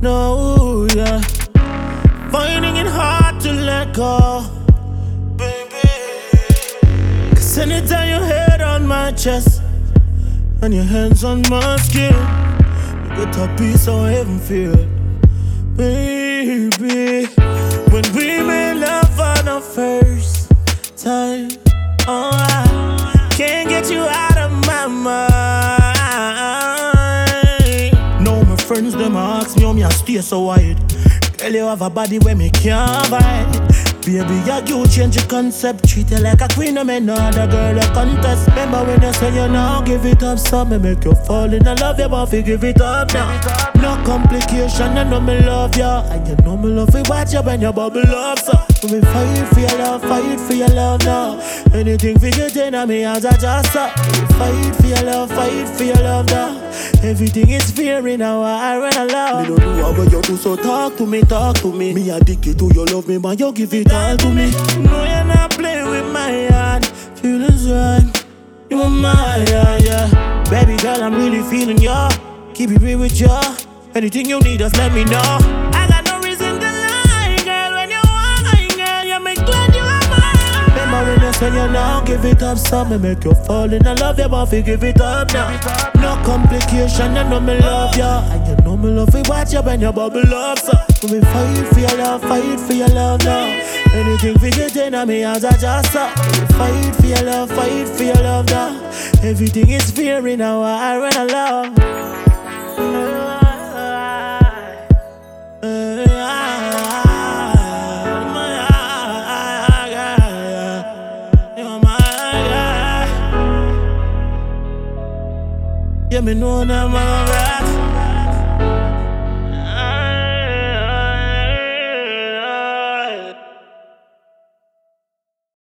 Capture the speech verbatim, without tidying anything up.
no, yeah. Finding it hard to let go, baby. Cause anytime your head on my chest and your hands on my skin, you get a piece of heaven feel, baby. When we made love for the first time, oh, I can't get you out of my mind. Now my friends, them ask me how me I stay so wide. Girl, you have a body where me can't fight. Baby, yeah, you change your concept. Treat you like a queen, and me no other girl a contest. Remember when you say you now give it up, so me make you fall in love. You want to give it up now. No complication, you know me love you, and you know me love it. Watch you when you bubble up, so we fight for your love, fight for your love now. Anything for you, then me as I just up. We fight for your love, fight for your love now. Everything is fair in our I run along. Me don't do what you do, so talk to me, talk to me. Me addicted to your love, me man, you give it all to me. No, you're not playing with my heart. Feelings right, you are mine, yeah, yeah. Baby girl, I'm really feeling ya. Keep it real with ya. Anything you need, just let me know. I got no reason to lie, girl. When you want, girl, you make glad you are mine. Remember when you say you now give it up, so me make you fall in love. You want to give it up now. No complication, you know me love ya, and you know me love it. Watch you when you bubble up, so we fight for your love, fight for your love now. Anything for you, then me as I just up. We fight for your love, fight for your love now. Everything is fair in our I run along. Yeah, me know that I'm alright.